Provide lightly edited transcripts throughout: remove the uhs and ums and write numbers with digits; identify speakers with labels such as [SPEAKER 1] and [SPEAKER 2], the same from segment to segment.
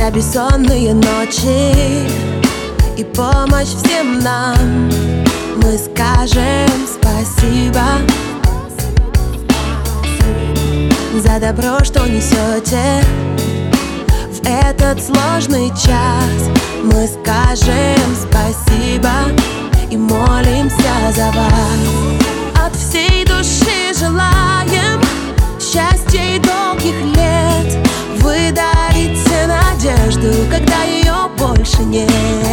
[SPEAKER 1] За бессонные ночи и помощь всем нам мы скажем спасибо. За добро, что несете в этот сложный час, мы скажем спасибо и молимся за вас. От всей души желаем счастья и долгих лет. Вы дарите надежду, когда ее больше нет.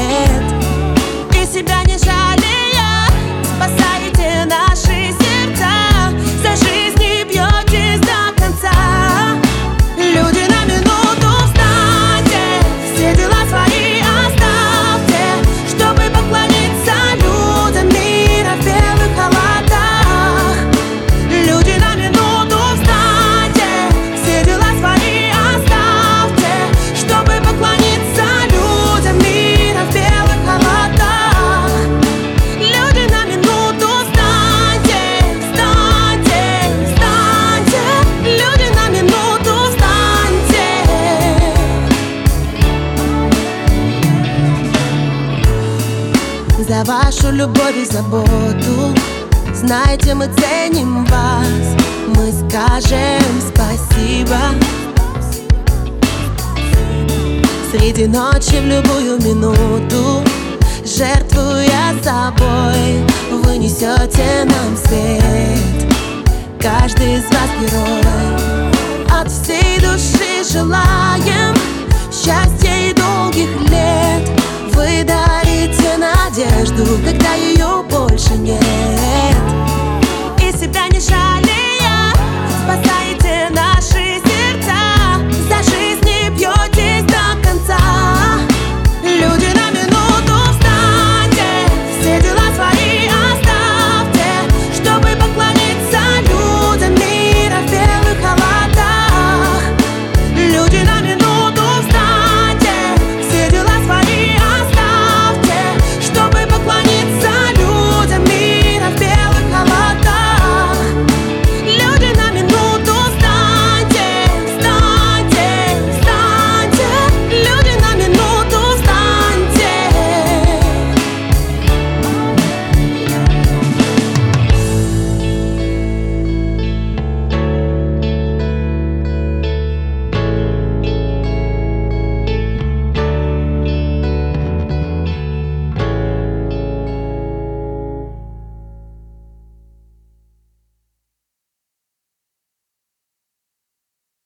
[SPEAKER 1] И себя не жалея, спасаете наши сердца. За жизнь бьетесь до конца. Люди, на минуту встаньте, все дела свои оставьте, чтобы поклониться людям мира в белых халатах. Люди, на минуту встаньте, все дела свои оставьте, чтобы поклониться людям мира в белых халатах. Люди, на минуту встаньте, встаньте, встаньте. Люди, на минуту встаньте. За вашу любовь и заботу, знаете, мы ценим вас. Мы скажем спасибо. Среди ночи в любую минуту, жертвуя собой, вы несете нам свет. Каждый из вас герой. От всей души желаем счастья и долгих лет. Вы дарите надежду, когда ее